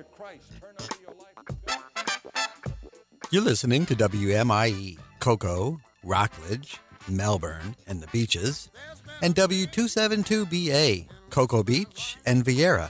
Christ. Turn over your life to God. You're listening to WMIE, Cocoa, Rockledge, Melbourne, and the Beaches, and W272BA, Cocoa Beach and Vieira.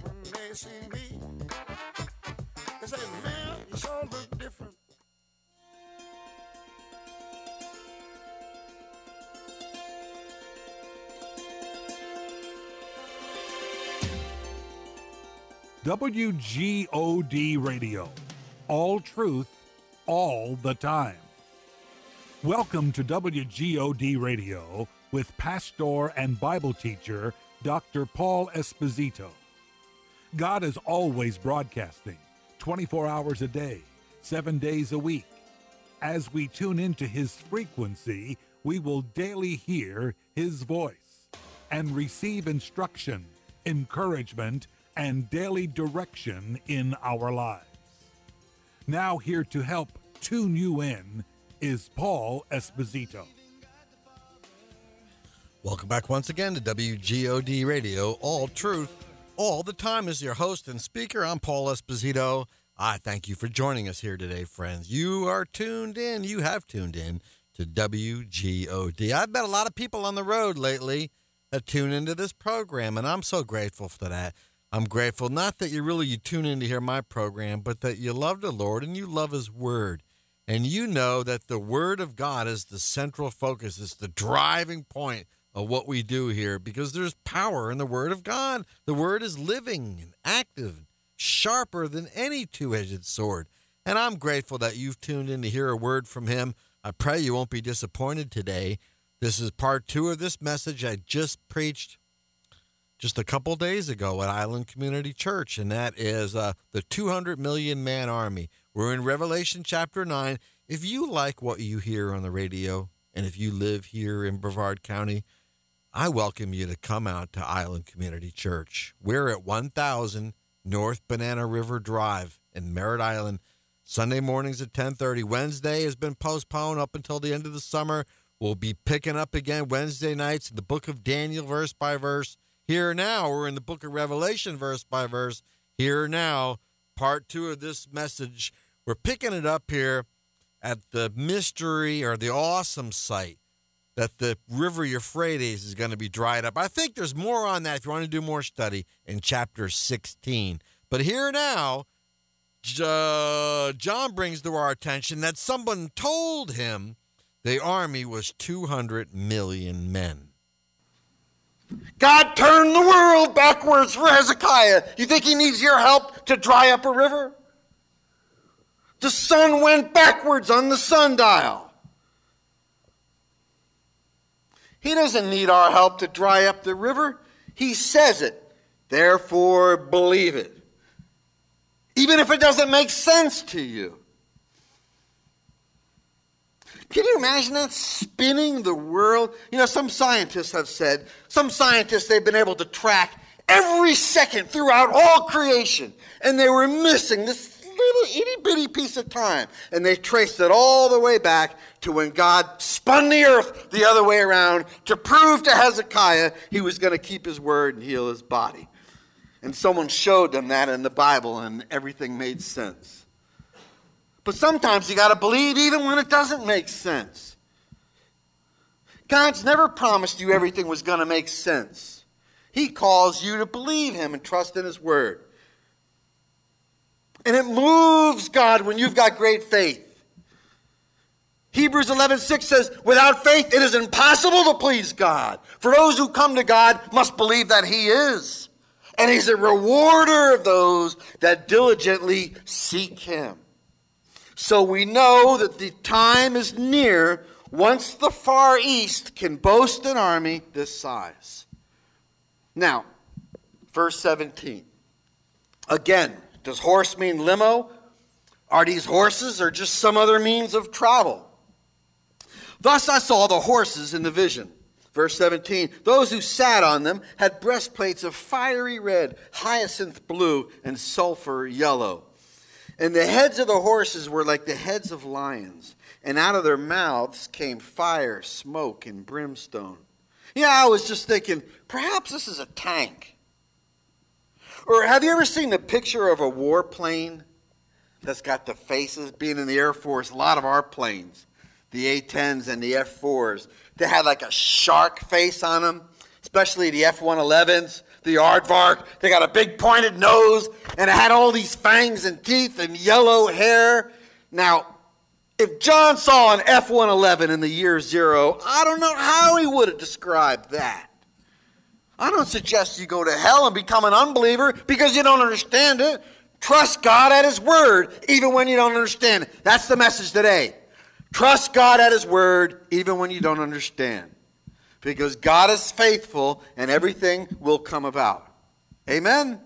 WGOD Radio. All truth, all the time. Welcome to WGOD Radio with pastor and Bible teacher Dr. Paul Esposito. God is always broadcasting 24 hours a day, 7 days a week. As we tune into his frequency, we will daily hear his voice and receive instruction, encouragement, and daily direction in our lives. Now here to help tune you in is Paul Esposito. Welcome back once again to WGOD Radio, all truth, all the time. As your host and speaker, I'm Paul Esposito. I thank you for joining us here today, friends. You are tuned in, you have tuned in to WGOD. I've met a lot of people on the road lately that tune into this program, and I'm so grateful for that. I'm grateful not that you tune in to hear my program, but that you love the Lord and you love his word. And you know that the word of God is the central focus. It's the driving point of what we do here because there's power in the word of God. The word is living and active, sharper than any two-edged sword. And I'm grateful that you've tuned in to hear a word from him. I pray you won't be disappointed today. This is part 2 of this message I just preached just a couple days ago at Island Community Church, and that is the 200 million man army. We're in Revelation chapter 9. If you like what you hear on the radio, and if you live here in Brevard County, I welcome you to come out to Island Community Church. We're at 1000 North Banana River Drive in Merritt Island, Sunday mornings at 10:30. Wednesday has been postponed up until the end of the summer. We'll be picking up again Wednesday nights in the book of Daniel, verse by verse. Here now, we're in the book of Revelation, verse by verse. Here now, part 2 of this message. We're picking it up here at the mystery or the awesome sight that the river Euphrates is going to be dried up. I think there's more on that if you want to do more study in chapter 16. But here now, John brings to our attention that someone told him the army was 200 million men. God turned the world backwards for Hezekiah. You think he needs your help to dry up a river? The sun went backwards on the sundial. He doesn't need our help to dry up the river. He says it. Therefore, believe it. Even if it doesn't make sense to you. Can you imagine that? Spinning the world? You know, some scientists have said, they've been able to track every second throughout all creation. And they were missing this little itty-bitty piece of time. And they traced it all the way back to when God spun the earth the other way around to prove to Hezekiah he was going to keep his word and heal his body. And someone showed them that in the Bible and everything made sense. But sometimes you got to believe even when it doesn't make sense. God's never promised you everything was going to make sense. He calls you to believe him and trust in his word. And it moves God when you've got great faith. Hebrews 11:6 says, without faith it is impossible to please God. For those who come to God must believe that he is. And he's a rewarder of those that diligently seek him. So we know that the time is near once the Far East can boast an army this size. Now, verse 17. Again, does horse mean limo? Are these horses or just some other means of travel? Thus I saw the horses in the vision. Verse 17, those who sat on them had breastplates of fiery red, hyacinth blue, and sulfur yellow. And the heads of the horses were like the heads of lions, and out of their mouths came fire, smoke, and brimstone. Yeah, I was just thinking, perhaps this is a tank. Or have you ever seen the picture of a warplane that's got the faces? Being in the Air Force, a lot of our planes, the A-10s and the F-4s, they had like a shark face on them, especially the F-111s, the Aardvark. They got a big pointed nose, and it had all these fangs and teeth and yellow hair. Now, if John saw an F-111 in the year 0, I don't know how he would have described that. I don't suggest you go to hell and become an unbeliever because you don't understand it. Trust God at His Word even when you don't understand it. That's the message today. Trust God at His Word even when you don't understand. Because God is faithful and everything will come about. Amen?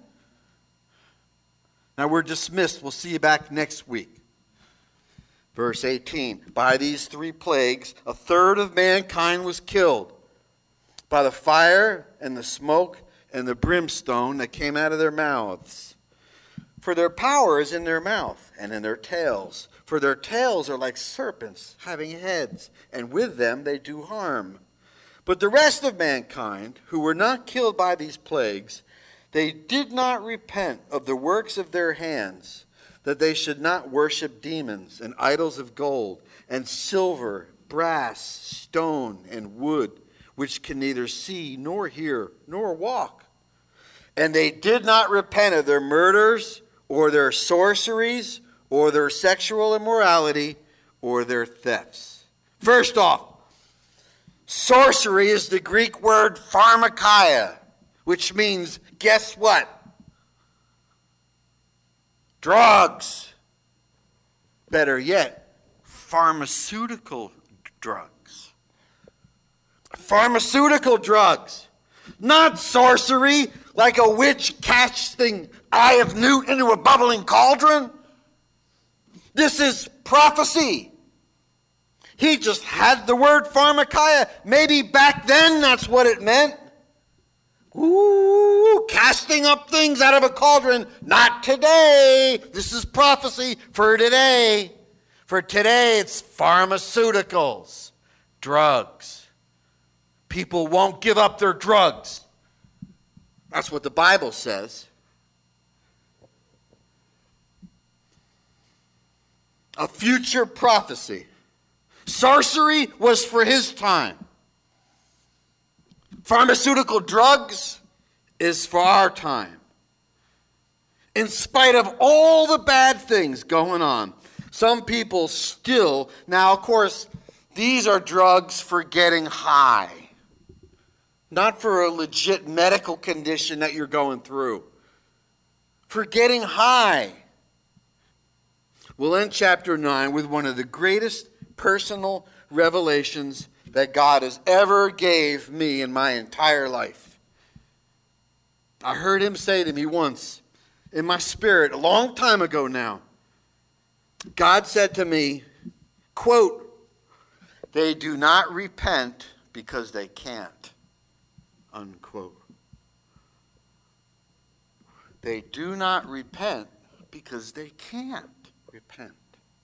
Now we're dismissed. We'll see you back next week. Verse 18. By these 3 plagues, a third of mankind was killed. By the fire and the smoke and the brimstone that came out of their mouths. For their power is in their mouth and in their tails. For their tails are like serpents having heads, and with them they do harm. But the rest of mankind, who were not killed by these plagues, they did not repent of the works of their hands, that they should not worship demons and idols of gold and silver, brass, stone, and wood, which can neither see nor hear nor walk. And they did not repent of their murders or their sorceries or their sexual immorality or their thefts. First off, sorcery is the Greek word pharmakia, which means, guess what? Drugs. Better yet, pharmaceutical drugs. Pharmaceutical drugs. Not sorcery, like a witch casting eye of newt into a bubbling cauldron. This is prophecy. He just had the word pharmakia. Maybe back then that's what it meant. Ooh, casting up things out of a cauldron. Not today. This is prophecy for today. For today it's pharmaceuticals, drugs. People won't give up their drugs. That's what the Bible says. A future prophecy. Sorcery was for his time. Pharmaceutical drugs is for our time. In spite of all the bad things going on, some people still, now of course, these are drugs for getting high. Not for a legit medical condition that you're going through. For getting high. We'll end chapter 9 with one of the greatest personal revelations that God has ever gave me in my entire life. I heard Him say to me once in my spirit a long time ago now. God said to me, quote, "They do not repent because they can't." Unquote. They do not repent because they can't repent.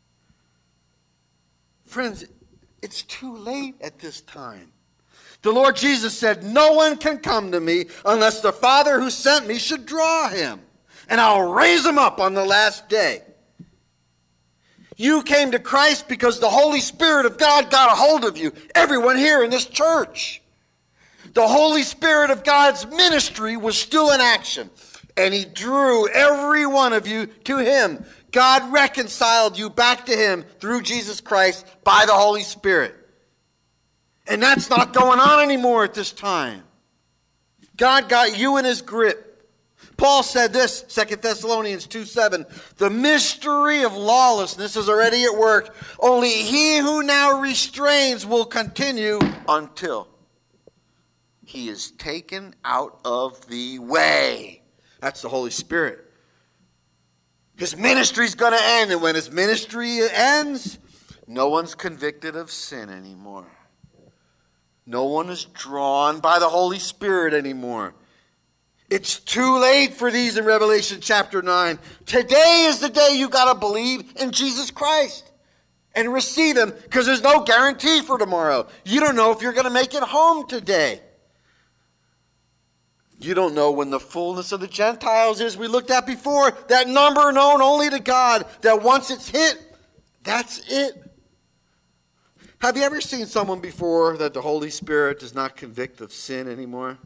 Friends, it's too late at this time. The Lord Jesus said, "No one can come to me unless the Father who sent me should draw him, and I'll raise him up on the last day." You came to Christ because the Holy Spirit of God got a hold of you. Everyone here in this church. The Holy Spirit of God's ministry was still in action, and He drew every one of you to Him. God reconciled you back to Him through Jesus Christ by the Holy Spirit. And that's not going on anymore at this time. God got you in His grip. Paul said this, 2 Thessalonians 2:7, "The mystery of lawlessness is already at work. Only he who now restrains will continue until He is taken out of the way." That's the Holy Spirit. His ministry's going to end, and when His ministry ends, no one's convicted of sin anymore. No one is drawn by the Holy Spirit anymore. It's too late for these in Revelation chapter 9. Today is the day you got to believe in Jesus Christ and receive Him, because there's no guarantee for tomorrow. You don't know if you're going to make it home today. You don't know when the fullness of the Gentiles is. We looked at before. That number known only to God, that once it's hit, that's it. Have you ever seen someone before that the Holy Spirit does not convict of sin anymore?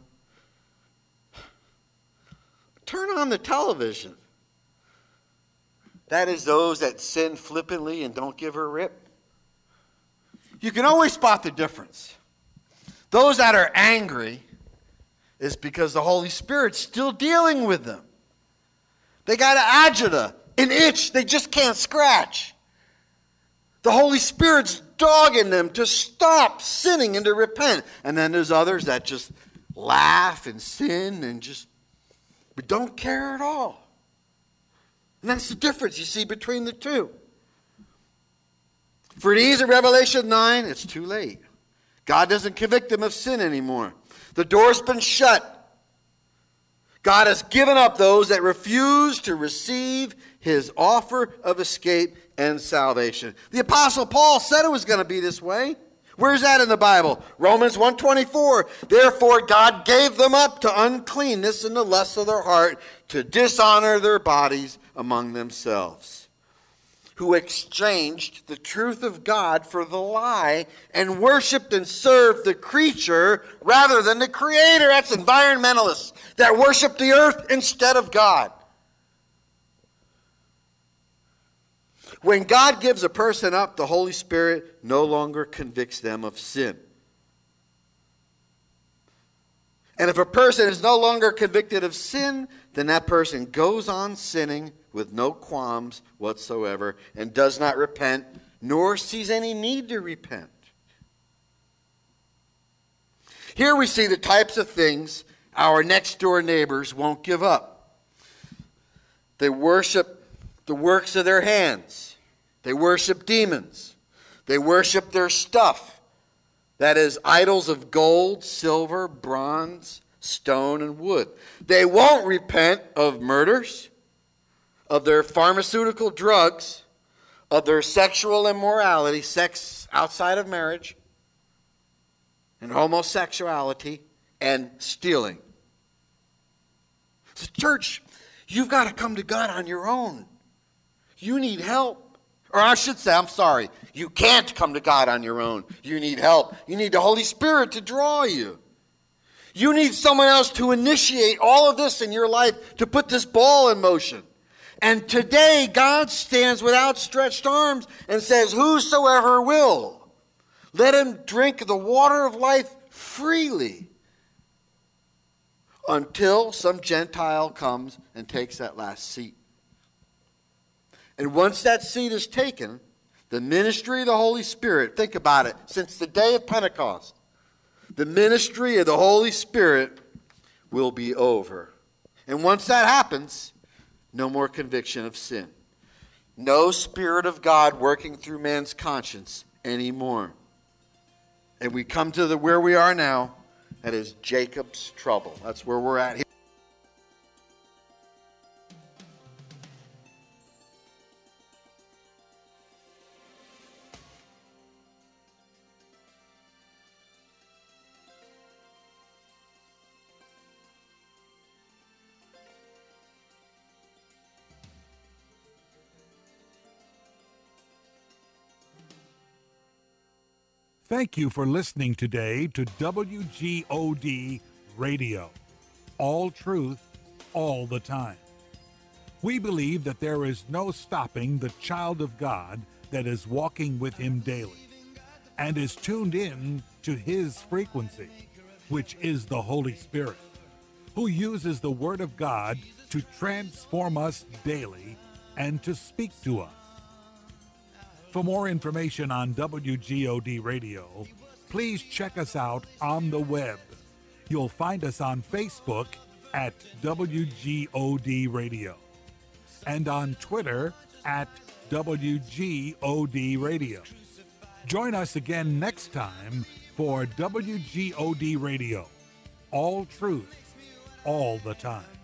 Turn on the television. That is those that sin flippantly and don't give her a rip. You can always spot the difference. Those that are angry is because the Holy Spirit's still dealing with them. They got an agita, an itch they just can't scratch. The Holy Spirit's dogging them to stop sinning and to repent. And then there's others that just laugh and sin and but don't care at all. And that's the difference you see between the two. For these in Revelation 9, it's too late. God doesn't convict them of sin anymore. The door's been shut. God has given up those that refuse to receive his offer of escape and salvation. The Apostle Paul said it was going to be this way. Where's that in the Bible? Romans 1:24. Therefore God gave them up to uncleanness and the lusts of their heart, to dishonor their bodies among themselves, who exchanged the truth of God for the lie and worshiped and served the creature rather than the Creator. That's environmentalists that worship the earth instead of God. When God gives a person up, the Holy Spirit no longer convicts them of sin. And if a person is no longer convicted of sin, then that person goes on sinning with no qualms whatsoever and does not repent, nor sees any need to repent. Here we see the types of things our next door neighbors won't give up. They worship the works of their hands. They worship demons. They worship their stuff. That is, idols of gold, silver, bronze, stone, and wood. They won't repent of murders, of their pharmaceutical drugs, of their sexual immorality, sex outside of marriage, and homosexuality, and stealing. So church, you've got to come to God on your own. You need help. Or I should say, I'm sorry, you can't come to God on your own. You need help. You need the Holy Spirit to draw you. You need someone else to initiate all of this in your life, to put this ball in motion. And today, God stands with outstretched arms and says, whosoever will, let him drink the water of life freely, until some Gentile comes and takes that last seat. And once that seat is taken, the ministry of the Holy Spirit, think about it, since the day of Pentecost, the ministry of the Holy Spirit will be over. And once that happens, no more conviction of sin. No Spirit of God working through man's conscience anymore. And we come to where we are now, that is Jacob's trouble. That's where we're at here. Thank you for listening today to WGOD Radio. All truth, all the time. We believe that there is no stopping the child of God that is walking with him daily and is tuned in to his frequency, which is the Holy Spirit, who uses the Word of God to transform us daily and to speak to us. For more information on WGOD Radio, please check us out on the web. You'll find us on Facebook at WGOD Radio and on Twitter at WGOD Radio. Join us again next time for WGOD Radio. All truth, all the time.